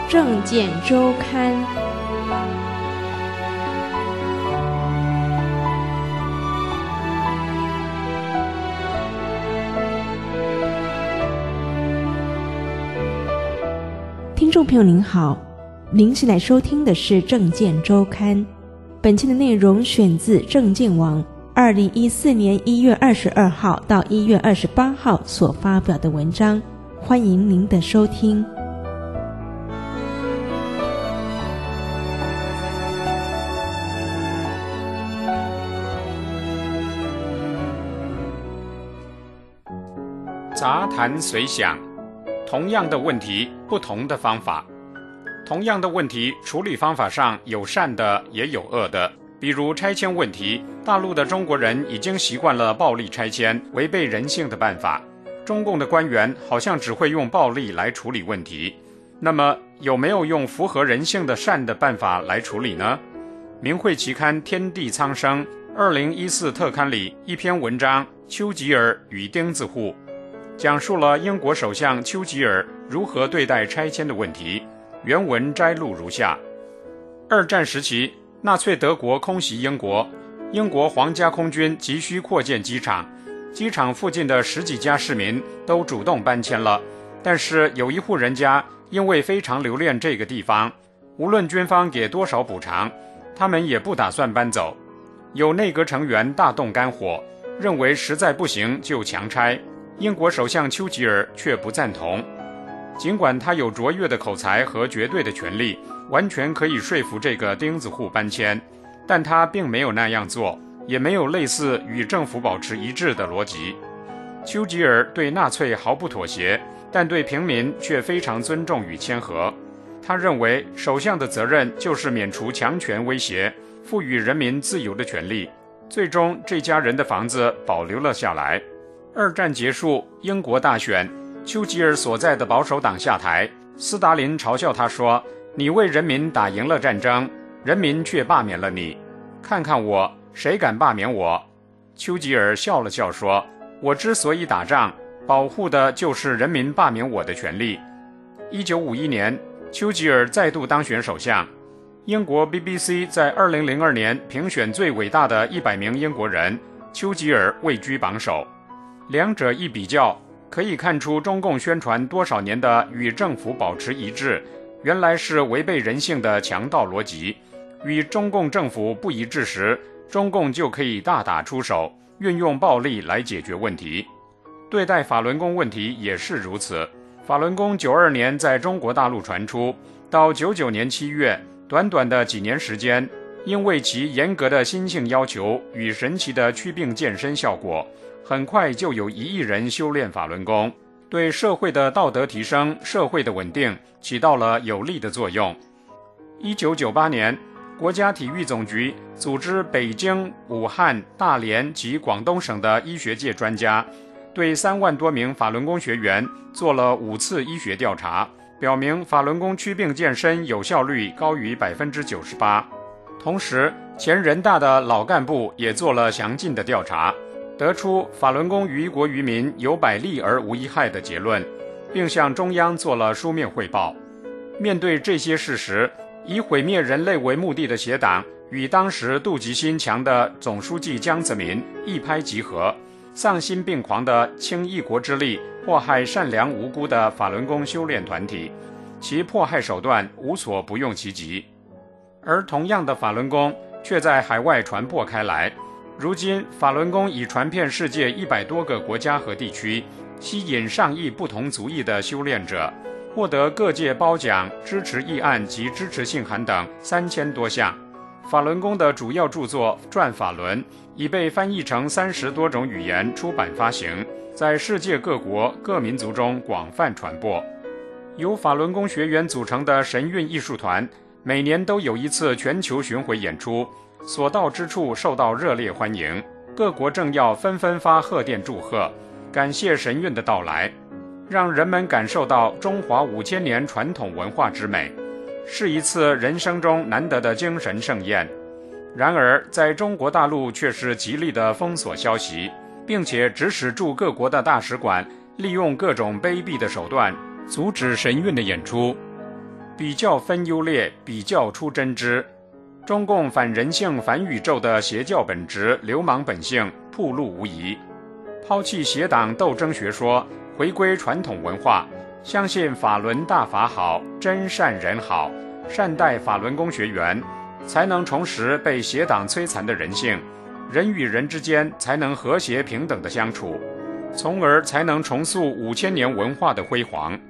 政见周刊。听众朋友您好，您现在收听的是政见周刊，本期的内容选自政见网2014年1月22号到1月28号所发表的文章，欢迎您的收听。 杂谈随想，同样的问题，不同的方法。同样的问题，处理方法上有善的，也有恶的。比如拆迁问题，大陆的中国人已经习惯了暴力拆迁，违背人性的办法。中共的官员好像只会用暴力来处理问题。那么，有没有用符合人性的善的办法来处理呢？明慧期刊《天地苍生》2014特刊里一篇文章《丘吉尔与钉子户》，讲述了英国首相丘吉尔如何对待拆迁的问题。原文摘录如下：二战时期，纳粹德国空袭英国，英国皇家空军急需扩建机场，机场附近的10几家市民都主动搬迁了，但是有一户人家因为非常留恋这个地方，无论军方给多少补偿，他们也不打算搬走。有内阁成员大动肝火，认为实在不行就强拆，英国首相丘吉尔却不赞同。尽管他有卓越的口才和绝对的权力，完全可以说服这个钉子户搬迁，但他并没有那样做，也没有类似与政府保持一致的逻辑。丘吉尔对纳粹毫不妥协，但对平民却非常尊重与谦和。他认为首相的责任就是免除强权威胁，赋予人民自由的权利。最终这家人的房子保留了下来。二战结束，英国大选，丘吉尔所在的保守党下台，斯大林嘲笑他说：“你为人民打赢了战争，人民却罢免了你。看看我，谁敢罢免我？”丘吉尔笑了笑说：“我之所以打仗，保护的就是人民罢免我的权利。”1951年，丘吉尔再度当选首相。英国 BBC 在2002年评选最伟大的100名英国人，丘吉尔位居榜首。两者一比较，可以看出中共宣传多少年的与政府保持一致，原来是违背人性的强盗逻辑。与中共政府不一致时，中共就可以大打出手，运用暴力来解决问题。对待法轮功问题也是如此。法轮功92年在中国大陆传出，到99年7月，短短的几年时间，因为其严格的心性要求与神奇的祛病健身效果，很快就有1亿人修炼法轮功，对社会的道德提升、社会的稳定起到了有力的作用。1998年，国家体育总局组织北京、武汉、大连及广东省的医学界专家，对3万多名法轮功学员做了5次医学调查，表明法轮功祛病健身有效率高于 98%。同时，前人大的老干部也做了详尽的调查，得出法轮功于国于民有百利而无一害的结论，并向中央做了书面汇报。面对这些事实，以毁灭人类为目的的邪党与当时妒忌心强的总书记江泽民一拍即合，丧心病狂地倾一国之力迫害善良无辜的法轮功修炼团体，其迫害手段无所不用其极。而同样的法轮功却在海外传播开来，如今法轮功已传遍世界100多个国家和地区，吸引上亿不同族裔的修炼者，获得各界褒奖、支持议案及支持信函等3000多项。法轮功的主要著作《转法轮》已被翻译成30多种语言出版发行，在世界各国各民族中广泛传播。由法轮功学员组成的神韵艺术团每年都有一次全球巡回演出，所到之处受到热烈欢迎，各国政要纷纷发贺电祝贺，感谢神韵的到来，让人们感受到中华5000年传统文化之美，是一次人生中难得的精神盛宴。然而在中国大陆却是极力的封锁消息，并且指使驻各国的大使馆利用各种卑鄙的手段阻止神韵的演出。 比较分优劣，比较出真知。中共反人性、反宇宙的邪教本质、流氓本性暴露无遗。抛弃邪党斗争学说，回归传统文化，相信法轮大法好，真善人好，善待法轮功学员，才能重拾被邪党摧残的人性，人与人之间才能和谐平等的相处，从而才能重塑5000年文化的辉煌。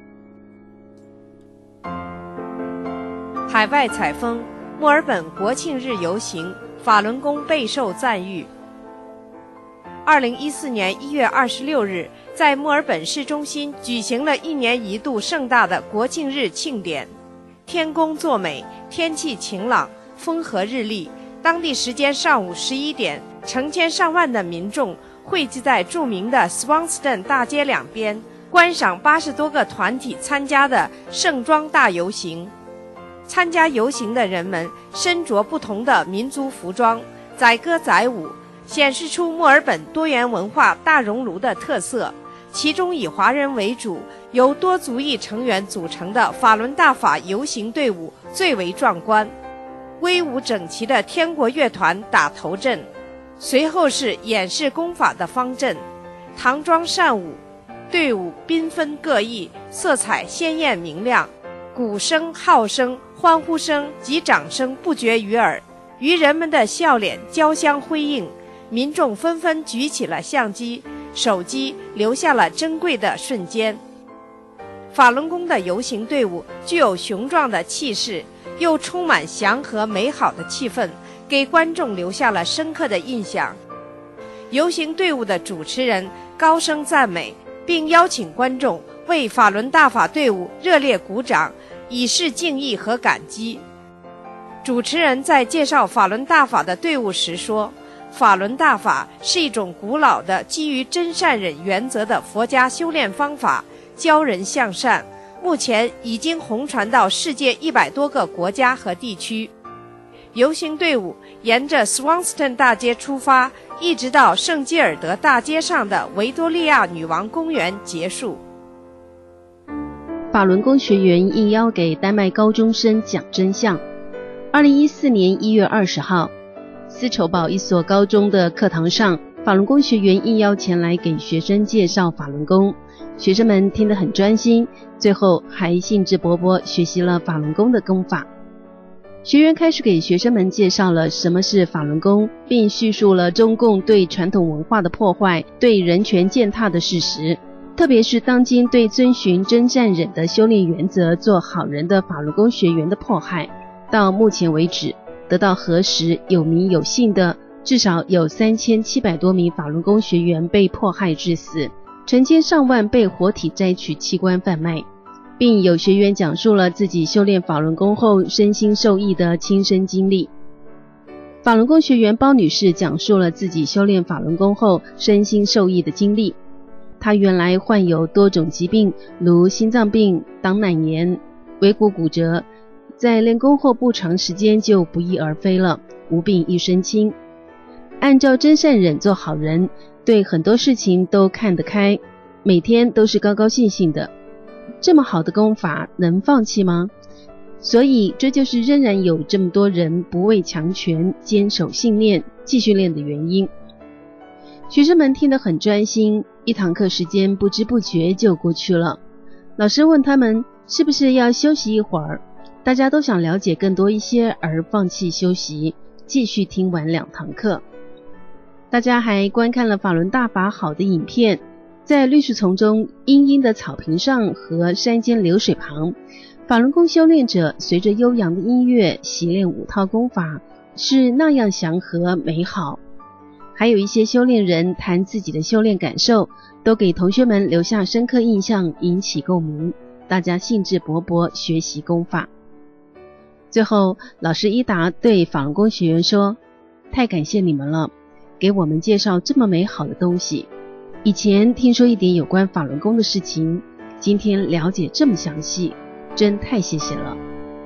海外采风，墨尔本国庆日游行，法轮功备受赞誉。2014年1月26日，在墨尔本市中心举行了1年1度盛大的国庆日庆典。天公作美，天气晴朗，风和日丽。当地时间上午11点，成千上万的民众汇集在著名的 Swanston 大街两边，观赏80多个团体参加的盛装大游行。参加游行的人们身着不同的民族服装，载歌载舞，显示出墨尔本多元文化大熔炉的特色。其中以华人为主，由多族裔成员组成的法轮大法游行队伍最为壮观。威武整齐的天国乐团打头阵，随后是演示功法的方阵，唐装善舞，队伍缤纷各异，色彩鲜艳明亮，鼓声、号声、欢呼声及掌声不绝于耳，与人们的笑脸交相辉映。民众纷纷举起了相机、手机，留下了珍贵的瞬间。法轮功的游行队伍具有雄壮的气势，又充满祥和美好的气氛，给观众留下了深刻的印象。游行队伍的主持人高声赞美，并邀请观众为法轮大法队伍热烈鼓掌，以示敬意和感激。主持人在介绍法轮大法的队伍时说，法轮大法是一种古老的基于真善忍原则的佛家修炼方法，教人向善，目前已经红传到世界100多个国家和地区。游行队伍沿着 Swanston 大街出发，一直到圣基尔德大街上的维多利亚女王公园结束。 法轮功学员应邀给丹麦高中生讲真相。2014年1月20号，丝绸堡一所高中的课堂上，法轮功学员应邀前来给学生介绍法轮功。学生们听得很专心，最后还兴致勃勃学习了法轮功的功法。学员开始给学生们介绍了什么是法轮功，并叙述了中共对传统文化的破坏、对人权践踏的事实，特别是当今对遵循真善忍的修炼原则做好人的法轮功学员的迫害。到目前为止，得到核实有名有姓的至少有3700多名法轮功学员被迫害致死，成千上万被活体摘取器官贩卖，并有学员讲述了自己修炼法轮功后身心受益的亲身经历。法轮功学员包女士讲述了自己修炼法轮功后身心受益的经历。她原来患有多种疾病，如心脏病、党奶炎、尾骨骨折，在练功后不长时间就不翼而飞了，无病一身轻。按照真善忍做好人，对很多事情都看得开，每天都是高高兴兴的。这么好的功法能放弃吗？所以这就是仍然有这么多人不畏强权，坚守信念，继续练的原因。学生们听得很专心，一堂课时间不知不觉就过去了。老师问他们是不是要休息一会儿，大家都想了解更多一些而放弃休息，继续听完2堂课。大家还观看了法轮大法好的影片，在绿树丛中、阴阴的草坪上和山间流水旁，法轮功修炼者随着悠扬的音乐习练5套功法，是那样祥和美好。还有一些修炼人谈自己的修炼感受，都给同学们留下深刻印象，引起共鸣，大家兴致勃勃学习功法。最后，老师伊达对法轮功学员说，太感谢你们了，给我们介绍这么美好的东西。以前听说一点有关法轮功的事情，今天了解这么详细，真太谢谢了。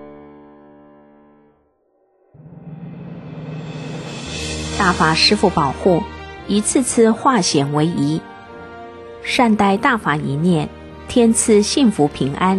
大法师父保护，一次次化险为夷，善待大法一念，天赐幸福平安，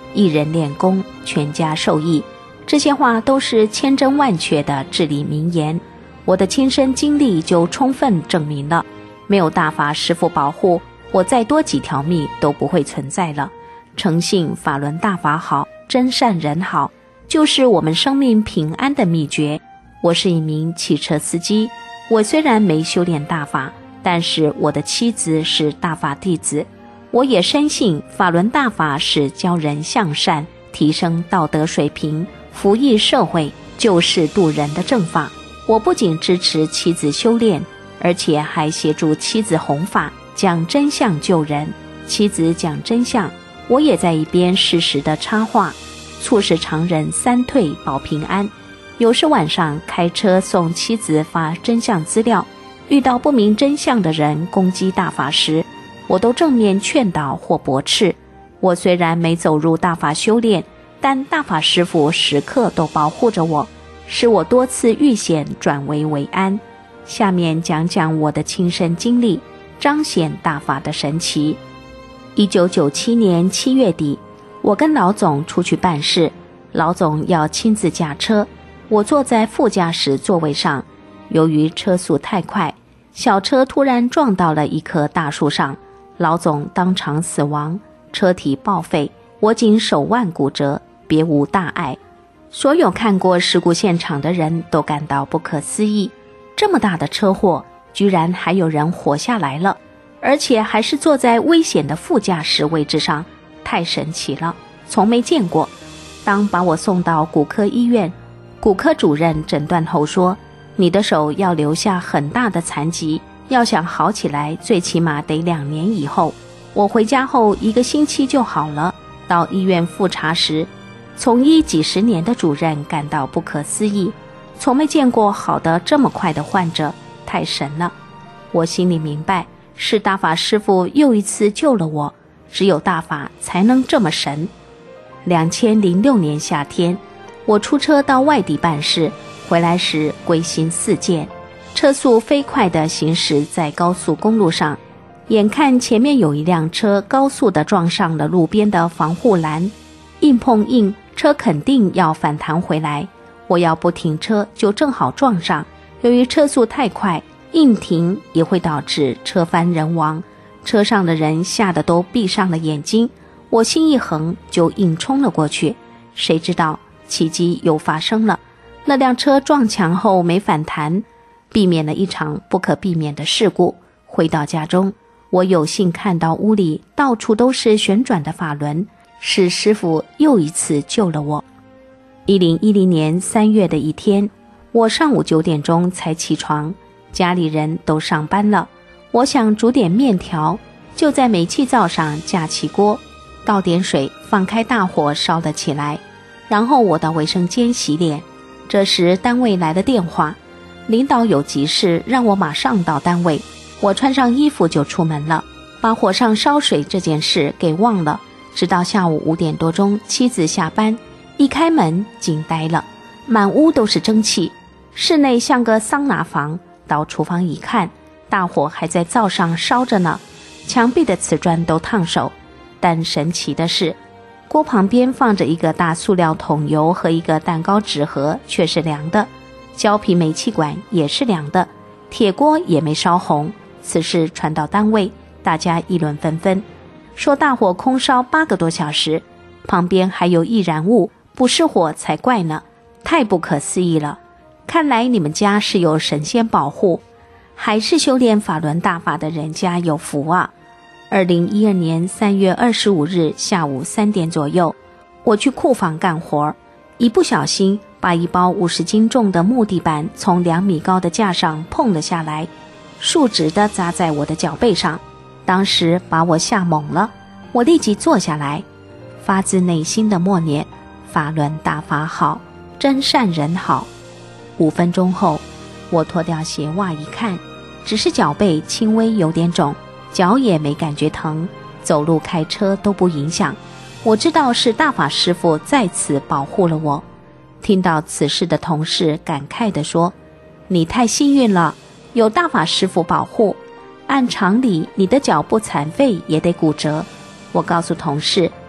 一人练功，全家受益。这些话都是千真万确的至理名言，我的亲身经历就充分证明了，没有大法师父保护，我再多几条命都不会存在了。诚信法轮大法好，真善人好，就是我们生命平安的秘诀。我是一名汽车司机，我虽然没修炼大法，但是我的妻子是大法弟子，我也深信法轮大法是教人向善，提升道德水平，服役社会，救世度人的正法。我不仅支持妻子修炼，而且还协助妻子弘法，讲真相救人。妻子讲真相，我也在一边适时的插话，促使常人三退保平安。有时晚上开车送妻子发真相资料，遇到不明真相的人攻击大法时，我都正面劝导或驳斥。我虽然没走入大法修炼，但大法师父时刻都保护着我，使我多次遇险转危为安。下面讲讲我的亲身经历，彰显大法的神奇。1997年7月底，我跟老总出去办事，老总要亲自驾车，我坐在副驾驶座位上。由于车速太快，小车突然撞到了一棵大树上，老总当场死亡，车体报废，我仅手腕骨折，别无大碍。所有看过事故现场的人都感到不可思议，这么大的车祸，居然还有人活下来了，而且还是坐在危险的副驾驶位置上，太神奇了，从没见过。当把我送到骨科医院，骨科主任诊断后说，你的手要留下很大的残疾，要想好起来最起码得2年以后。我回家后1个星期就好了。到医院复查时，从医几10年的主任感到不可思议，从没见过好得这么快的患者，太神了。我心里明白，是大法师父又一次救了我，只有大法才能这么神。2006年夏天，我出车到外地办事，回来时归心似箭，车速飞快地行驶在高速公路上，眼看前面有一辆车高速地撞上了路边的防护栏，硬碰硬，车肯定要反弹回来，我要不停车就正好撞上。由于车速太快，硬停也会导致车翻人亡，车上的人吓得都闭上了眼睛。我心一横就硬冲了过去，谁知道奇迹又发生了，那辆车撞墙后没反弹，避免了一场不可避免的事故。回到家中，我有幸看到屋里到处都是旋转的法轮，是师父又一次救了我。2010年3月的一天，我上午9点钟才起床，家里人都上班了，我想煮点面条，就在煤气灶上架起锅，倒点水，放开大火烧了起来，然后我到卫生间洗脸。这时单位来了电话，领导有急事让我马上到单位，我穿上衣服就出门了，把火上烧水这件事给忘了。直到下午5点多钟，妻子下班，一开门惊呆了，满屋都是蒸汽，室内像个桑拿房。到厨房一看，大火还在灶上烧着呢，墙壁的瓷砖都烫手。但神奇的是，锅旁边放着一个大塑料桶油和一个蛋糕纸盒，却是凉的，胶皮煤气管也是凉的，铁锅也没烧红。此事传到单位，大家议论纷纷，说大火空烧8个多小时，旁边还有易燃物，不是火才怪呢，太不可思议了。看来你们家是有神仙保护，还是修炼法轮大法的人家有福啊。2012年3月25日下午3点左右，我去库房干活，一不小心把一包50斤重的木地板从2米高的架上碰了下来，竖直地砸在我的脚背上，当时把我吓懵了。我立即坐下来，发自内心的默念，法轮大法好，真善人好。5分钟后，我脱掉鞋袜一看，只是脚背轻微有点肿，脚也没感觉疼，走路开车都不影响。我知道是大法师父再次保护了我。听到此事的同事感慨地说，你太幸运了，有大法师父保护，按常理你的脚不残废也得骨折。我告诉同事，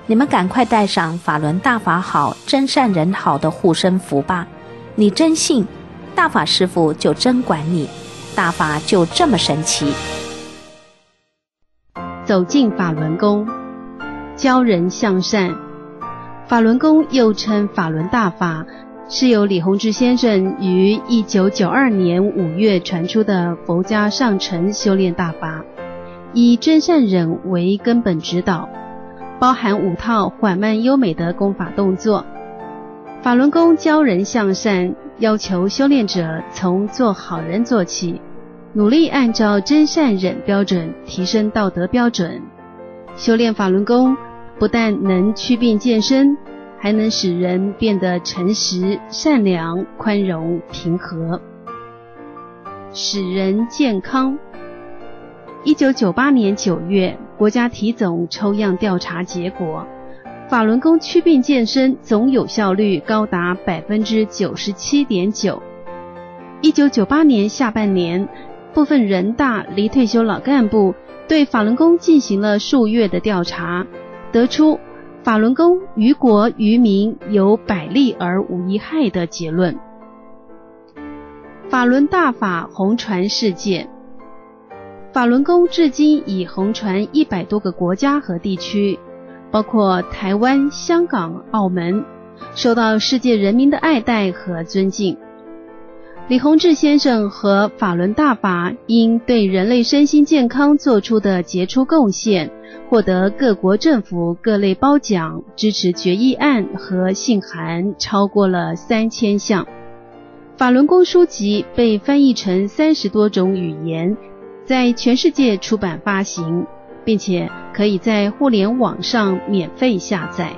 你们赶快带上法轮大法好，真善人好的护身符吧。你真信，大法师父就真管你，大法就这么神奇。 走进法轮功，教人向善。法轮功又称法轮大法，是由李洪志先生于1992年5月传出的佛家上乘修炼大法，以真善忍为根本指导，包含5套缓慢优美的功法动作。法轮功教人向善，要求修炼者从做好人做起，努力按照真善忍标准提升道德标准。修炼法轮功不但能祛病健身，还能使人变得诚实、善良、宽容、平和，使人健康。1998年9月，国家体总抽样调查结果，法轮功祛病健身总有效率高达 97.9%。1998年下半年，部分人大离退休老干部对法轮功进行了数月的调查，得出法轮功于国于民有百利而无一害的结论。法轮大法红传世界，法轮功至今已红传100多个国家和地区，包括台湾、香港、澳门，受到世界人民的爱戴和尊敬。李洪志先生和法轮大法因对人类身心健康做出的杰出贡献，获得各国政府各类褒奖，支持决议案和信函超过了3000项。法轮功书籍被翻译成30多种语言，在全世界出版发行，并且可以在互联网上免费下载。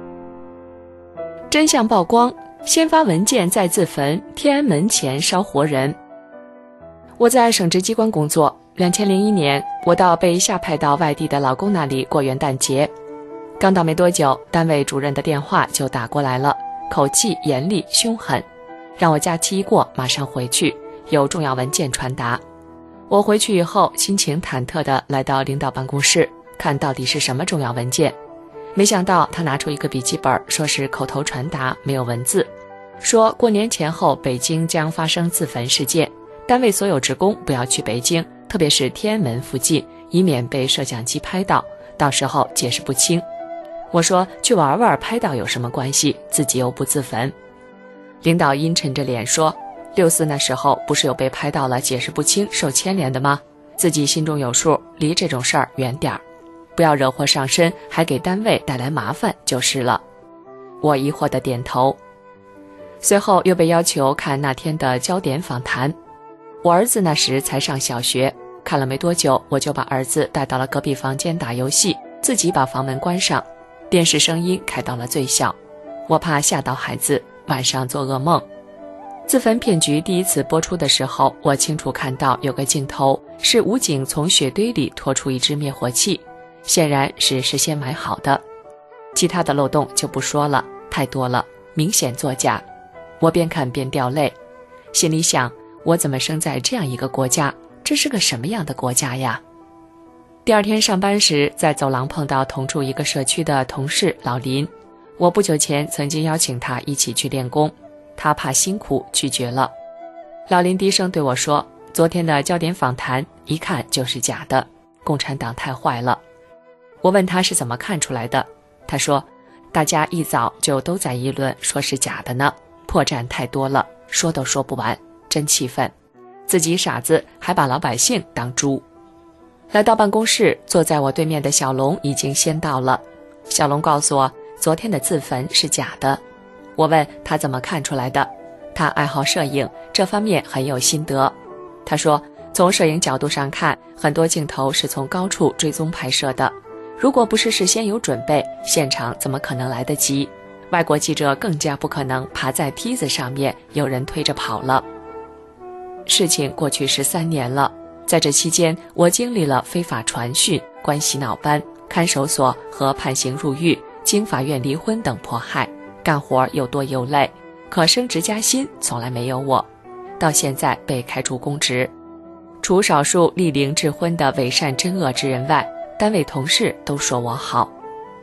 真相曝光，先发文件再自焚，天安门前烧活人。我在省直机关工作，2001年我到被下派到外地的老公那里过元旦节。刚到没多久，单位主任的电话就打过来了，口气严厉凶狠，让我假期一过马上回去，有重要文件传达。我回去以后心情忐忑地来到领导办公室，看到底是什么重要文件。没想到他拿出一个笔记本，说是口头传达，没有文字，说过年前后北京将发生自焚事件，单位所有职工不要去北京，特别是天安门附近，以免被摄像机拍到，到时候解释不清。我说去玩玩拍到有什么关系，自己又不自焚。领导阴沉着脸说，64那时候不是有被拍到了解释不清受牵连的吗？自己心中有数，离这种事儿远点儿，不要惹祸上身，还给单位带来麻烦就是了。我疑惑地点头。随后又被要求看那天的焦点访谈。我儿子那时才上小学，看了没多久，我就把儿子带到了隔壁房间打游戏，自己把房门关上，电视声音开到了最小，我怕吓到孩子，晚上做噩梦。自焚骗局第一次播出的时候，我清楚看到有个镜头是武警从雪堆里拖出一支灭火器，显然是事先买好的。其他的漏洞就不说了，太多了，明显作假。我边看边掉泪，心里想，我怎么生在这样一个国家？这是个什么样的国家呀？第二天上班时，在走廊碰到同住一个社区的同事老林，我不久前曾经邀请他一起去练功，他怕辛苦拒绝了。老林低声对我说，昨天的焦点访谈一看就是假的，共产党太坏了。我问他是怎么看出来的，他说大家一早就都在议论，说是假的呢，破绽太多了，说都说不完，真气愤，自己傻子还把老百姓当猪。来到办公室，坐在我对面的小龙已经先到了。小龙告诉我，昨天的自焚是假的。我问他怎么看出来的，他爱好摄影，这方面很有心得。他说，从摄影角度上看，很多镜头是从高处追踪拍摄的，如果不是事先有准备，现场怎么可能来得及？外国记者更加不可能爬在梯子上面，有人推着跑了。事情过去13年了，在这期间，我经历了非法传讯、关洗脑班、看守所和判刑入狱、经法院离婚等迫害，干活又多又累，可升职加薪从来没有我，到现在被开除公职。除少数立龄质婚的伪善真恶之人外，单位同事都说我好。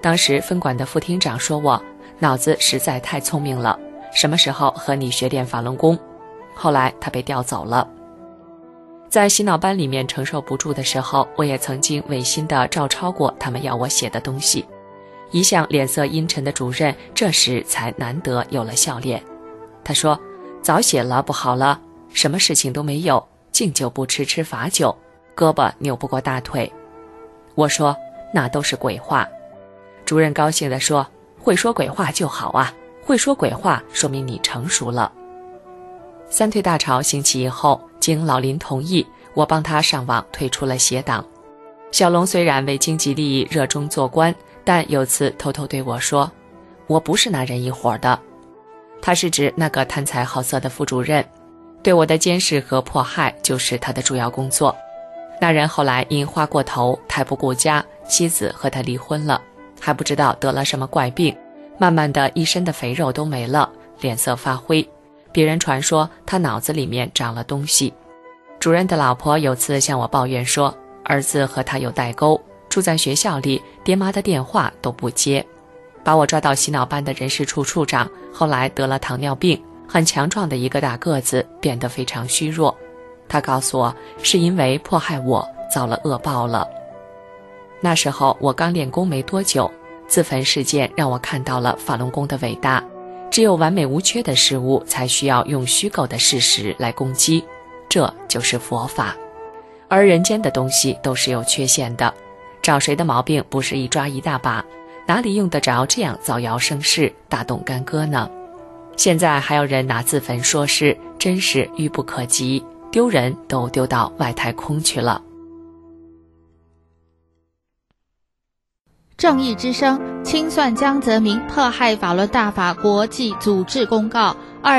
当时分管的副厅长说我脑子实在太聪明了，什么时候和你学点法轮功？后来他被调走了。在洗脑班里面承受不住的时候，我也曾经违心地照抄过他们要我写的东西。一向脸色阴沉的主任这时才难得有了笑脸。他说，早写了不好了，什么事情都没有，敬酒不吃吃罚酒，胳膊扭不过大腿。我说，那都是鬼话。主任高兴地说，会说鬼话就好啊，会说鬼话说明你成熟了。三退大潮兴起以后，经老林同意，我帮他上网退出了邪党。小龙虽然为经济利益热衷做官，但有次偷偷对我说，我不是那人一伙的。他是指那个贪财好色的副主任，对我的监视和迫害就是他的主要工作。那人后来因花过头，太不顾家，妻子和他离婚了，还不知道得了什么怪病，慢慢的一身的肥肉都没了，脸色发灰。别人传说他脑子里面长了东西。主任的老婆有次向我抱怨说，儿子和他有代沟，住在学校里，爹妈的电话都不接。把我抓到洗脑班的人事处处长，后来得了糖尿病，很强壮的一个大个子，变得非常虚弱。他告诉我，是因为迫害我，遭了恶报了。那时候我刚练功没多久，自焚事件让我看到了法轮功的伟大。只有完美无缺的事物才需要用虚构的事实来攻击，这就是佛法。而人间的东西都是有缺陷的，找谁的毛病不是一抓一大把，哪里用得着这样造谣生事，大动干戈呢？现在还有人拿自焚说事，真是愚不可及，丢人都丢到外太空去了。 正义之声清算江泽民迫害法轮大法国际组织公告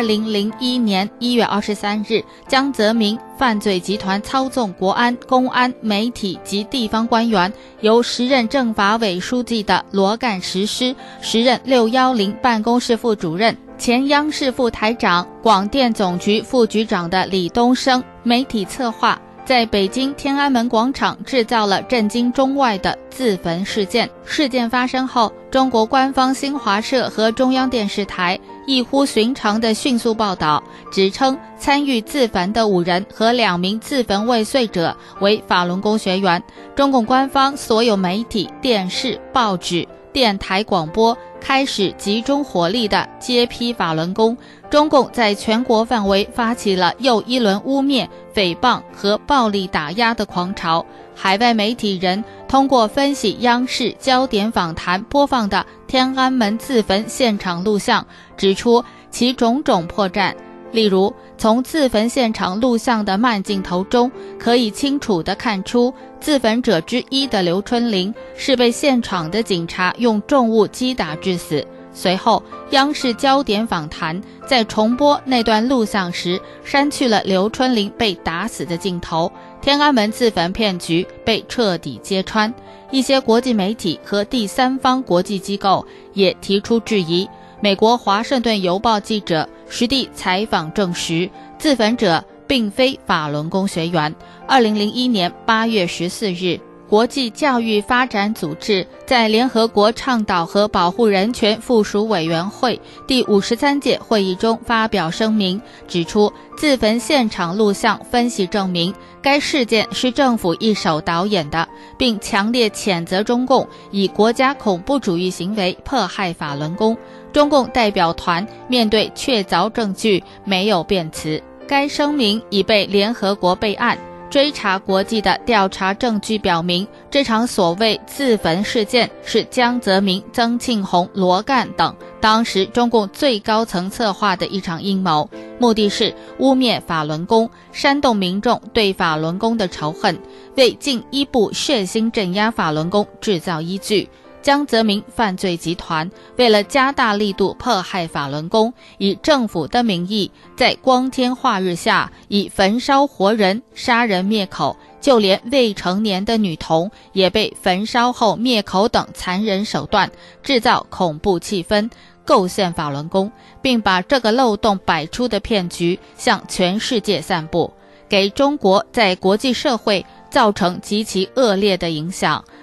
2001年1月23日，江泽民犯罪集团操纵国安、公安、媒体及地方官员，由时任政法委书记的罗干实施，时任610办公室副主任、前央视副台长、广电总局副局长的李东升媒体策划，在北京天安门广场制造了震惊中外的自焚事件。事件发生后，中国官方新华社和中央电视台异乎寻常地迅速报道，指称参与自焚的5人和2名自焚未遂者为法轮功学员。中共官方所有媒体、电视、报纸、电台广播开始集中火力地揭批法轮功。中共在全国范围发起了又一轮污蔑、诽谤和暴力打压的狂潮。海外媒体人通过分析央视焦点访谈播放的天安门自焚现场录像，指出其种种破绽。例如，从自焚现场录像的慢镜头中，可以清楚地看出，自焚者之一的刘春玲是被现场的警察用重物击打致死。随后，央视焦点访谈在重播那段录像时，删去了刘春玲被打死的镜头，天安门自焚骗局被彻底揭穿。一些国际媒体和第三方国际机构也提出质疑。美国华盛顿邮报记者实地采访证实，自焚者并非法轮功学员。2001年8月14日，国际教育发展组织在联合国倡导和保护人权附属委员会第53届会议中发表声明，指出自焚现场录像分析证明该事件是政府一手导演的，并强烈谴责中共以国家恐怖主义行为迫害法轮功。中共代表团面对确凿证据没有辩词。该声明已被联合国备案。追查国际的调查证据表明，这场所谓自焚事件是江泽民、曾庆红、罗干等当时中共最高层策划的一场阴谋，目的是污蔑法轮功，煽动民众对法轮功的仇恨，为进一步血腥镇压法轮功制造依据。江泽民犯罪集团为了加大力度迫害法轮功，以政府的名义在光天化日下以焚烧活人、杀人灭口，就连未成年的女童也被焚烧后灭口等残忍手段，制造恐怖气氛，构陷法轮功，并把这个漏洞百出的骗局向全世界散布，给中国在国际社会造成极其恶劣的影响。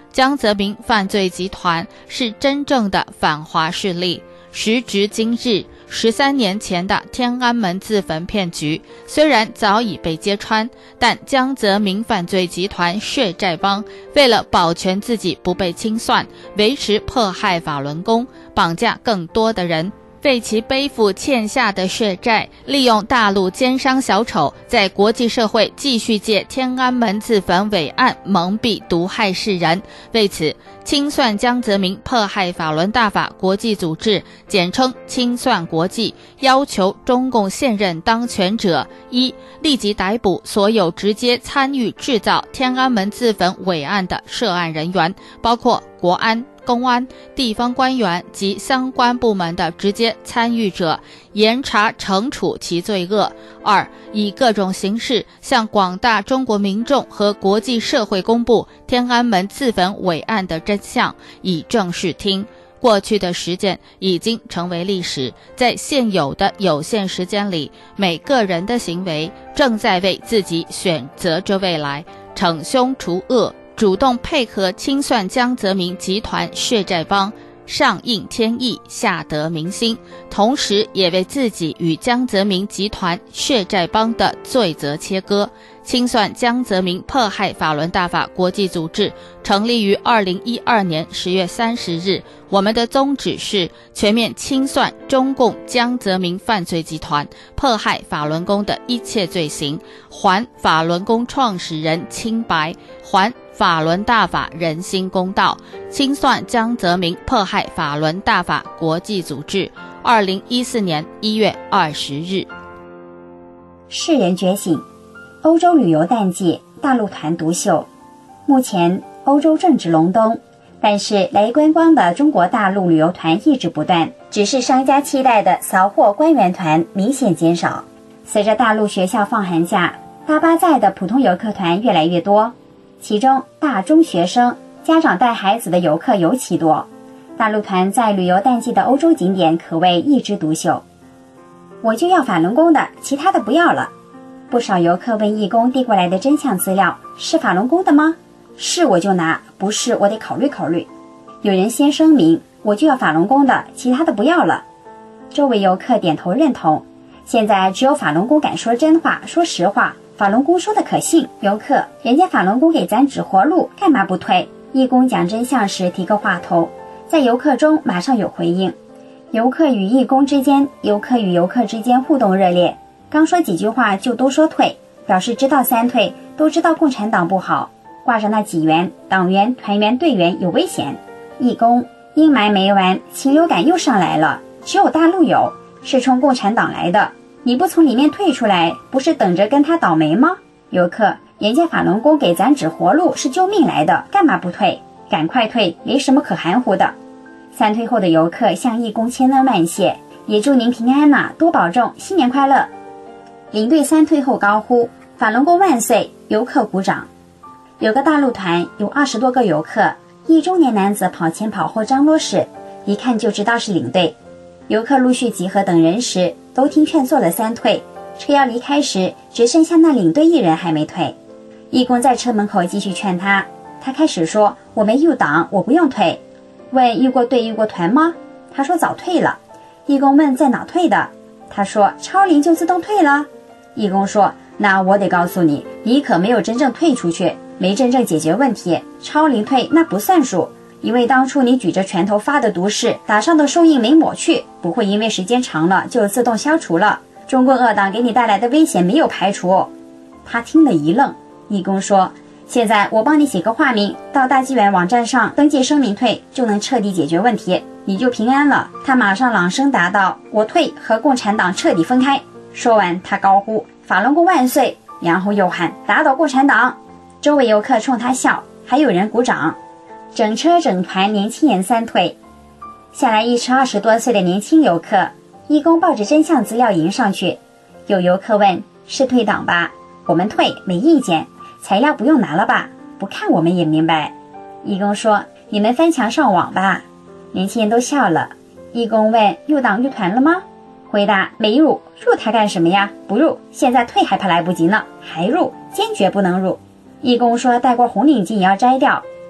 江泽民犯罪集团是真正的反华势力。时值今日，13年前的天安门自焚骗局虽然早已被揭穿，但江泽民犯罪集团血债帮为了保全自己不被清算，维持迫害法轮功，绑架更多的人，为其背负欠下的血债，利用大陆奸商小丑在国际社会继续借天安门自焚伪案蒙蔽毒害世人。为此，清算江泽民迫害法轮大法国际组织，简称清算国际，要求中共现任当权者：一、立即逮捕所有直接参与制造天安门自焚伪案的涉案人员，包括国安、公安、地方官员及相关部门的直接参与者，严查惩处其罪恶。二、以各种形式向广大中国民众和国际社会公布天安门自焚伪案的真相，以正视听。过去的实践已经成为历史，在现有的有限时间里，每个人的行为正在为自己选择着未来，惩凶除恶，主动配合清算江泽民集团血债帮，上应天意，下得民心，同时也为自己与江泽民集团血债帮的罪责切割。清算江泽民迫害法轮大法国际组织成立于2012年10月30日，我们的宗旨是全面清算中共江泽民犯罪集团迫害法轮功的一切罪行，还法轮功创始人清白，还法轮大法人心公道。清算江泽民迫害法轮大法国际组织2014年1月20日。 世人觉醒，欧洲旅游淡季，大陆团独秀。目前欧洲正值隆冬，但是来观光的中国大陆旅游团一直不断，只是商家期待的扫货官员团明显减少。随着大陆学校放寒假，大巴在的普通游客团越来越多，其中大中学生、家长带孩子的游客尤其多。大陆团在旅游淡季的欧洲景点可谓一枝独秀。我就要法轮功的，其他的不要了。不少游客问义工递过来的真相资料，是法轮功的吗？是我就拿，不是我得考虑考虑。有人先声明，我就要法轮功的，其他的不要了。周围游客点头认同。现在只有法轮功敢说真话，说实话，法轮功说的可信。游客，人家法轮功给咱指活路，干嘛不退？义工讲真相时提个话头，在游客中马上有回应。游客与义工之间，游客与游客之间互动热烈，刚说几句话就都说退，表示知道三退，都知道共产党不好，挂着那几员，党员、团员、队员有危险。义工，阴霾没完，禽流感又上来了，只有大陆有，是冲共产党来的，你不从里面退出来，不是等着跟他倒霉吗？游客，人家法轮功给咱指活路，是救命来的，干嘛不退？赶快退，没什么可含糊的。三退后的游客向义工千恩万谢，也祝您平安呐，多保重，新年快乐。领队三退后高呼法轮功万岁，游客鼓掌。有个大陆团有20多个游客，一中年男子跑前跑后张罗时，一看就知道是领队。游客陆续集合等人时，都听劝做了三退，车要离开时，只剩下那领队一人还没退。义工在车门口继续劝他，他开始说我没入党，我不用退。问入过队入过团吗？他说早退了。义工问在哪退的？他说超龄就自动退了。义工说那我得告诉你，你可没有真正退出去，没真正解决问题，超龄退那不算数，因为当初你举着拳头发的毒誓，打上的手印没抹去，不会因为时间长了就自动消除了，中共恶党给你带来的危险没有排除。他听了一愣。义工说现在我帮你写个化名，到大纪元网站上登记声明退，就能彻底解决问题，你就平安了。他马上朗声答道我退，和共产党彻底分开。说完他高呼法轮功万岁，然后又喊打倒共产党。周围游客冲他笑，还有人鼓掌。整车整团年轻人三退下来，一车20多岁的年轻游客，义工抱着真相资料迎上去。有游客问是退党吧？我们退，没意见，材料不用拿了吧？不看我们也明白。义工说你们翻墙上网吧。年轻人都笑了。义工问入党入团了吗？回答没入。入他干什么呀？不入，现在退还怕来不及呢，还入，坚决不能入。义工说戴过红领巾也要摘掉。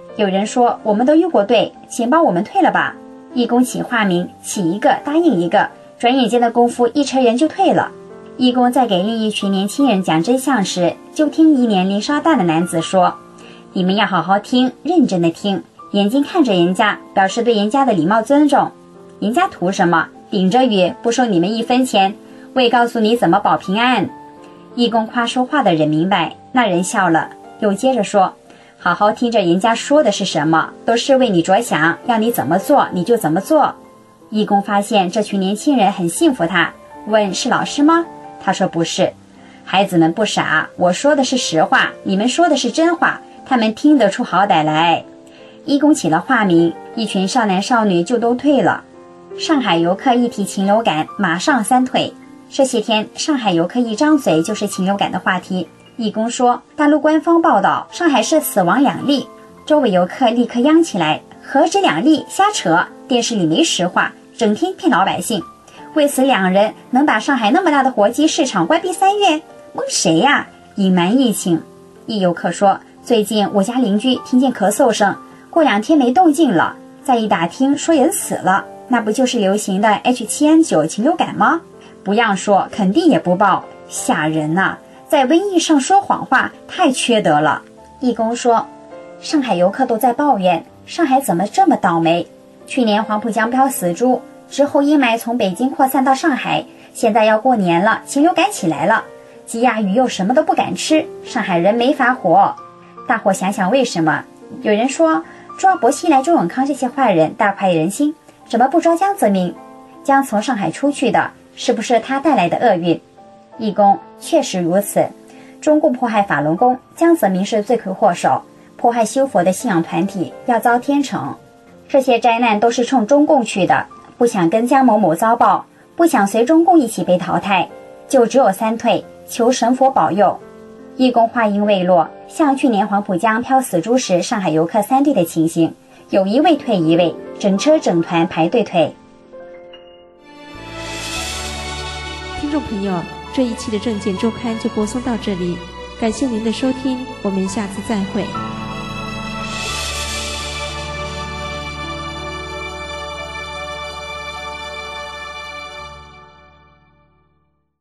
有人说我们都入过队，请帮我们退了吧。义工起话名，起一个答应一个，转眼间的功夫一车人就退了。义工在给另一群年轻人讲真相时，就听一年龄稍大的男子说，你们要好好听，认真的听，眼睛看着人家，表示对人家的礼貌尊重。人家图什么？顶着雨不收你们1分钱，我也告诉你怎么保平安。义工夸说话的人明白，那人笑了，又接着说，好好听着人家说的是什么，都是为你着想，要你怎么做你就怎么做。义工发现这群年轻人很信服他，问是老师吗？他说不是。孩子们不傻，我说的是实话，你们说的是真话，他们听得出好歹来。义工起了话名，一群少男少女就都退了。上海游客一提禽流感，马上3退。这些天上海游客一张嘴就是禽流感的话题。义工说，大陆官方报道上海市死亡2例，周围游客立刻央起来，何止2例，瞎扯，电视里没实话，整天骗老百姓。为此2人能把上海那么大的活鸡市场关闭3月，蒙谁呀？隐瞒疫情。一游客说，最近我家邻居听见咳嗽声，过2天没动静了，再一打听说人死了，那不就是流行的 H7N9 禽流感吗？不让说肯定也不报，吓人呐！在瘟疫上说谎话，太缺德了。义工说，上海游客都在抱怨，上海怎么这么倒霉？去年黄浦江漂死猪之后，阴霾从北京扩散到上海，现在要过年了，禽流感起来了，鸡鸭鱼肉什么都不敢吃，上海人没法活。大伙想想为什么？有人说，抓薄熙来、周永康这些坏人大快人心，怎么不抓江泽民？江从上海出去的，是不是他带来的厄运？义工，确实如此。中共迫害法轮功，江泽民是罪魁祸首，迫害修佛的信仰团体要遭天惩。这些灾难都是冲中共去的，不想跟江某某遭报，不想随中共一起被淘汰，就只有3退，求神佛保佑。义工话音未落，像去年黄浦江漂死猪时上海游客3退的情形，有一位退一位，整车整团排队退。 听众朋友，这一期的证件周刊就播送到这里，感谢您的收听，我们下次再会。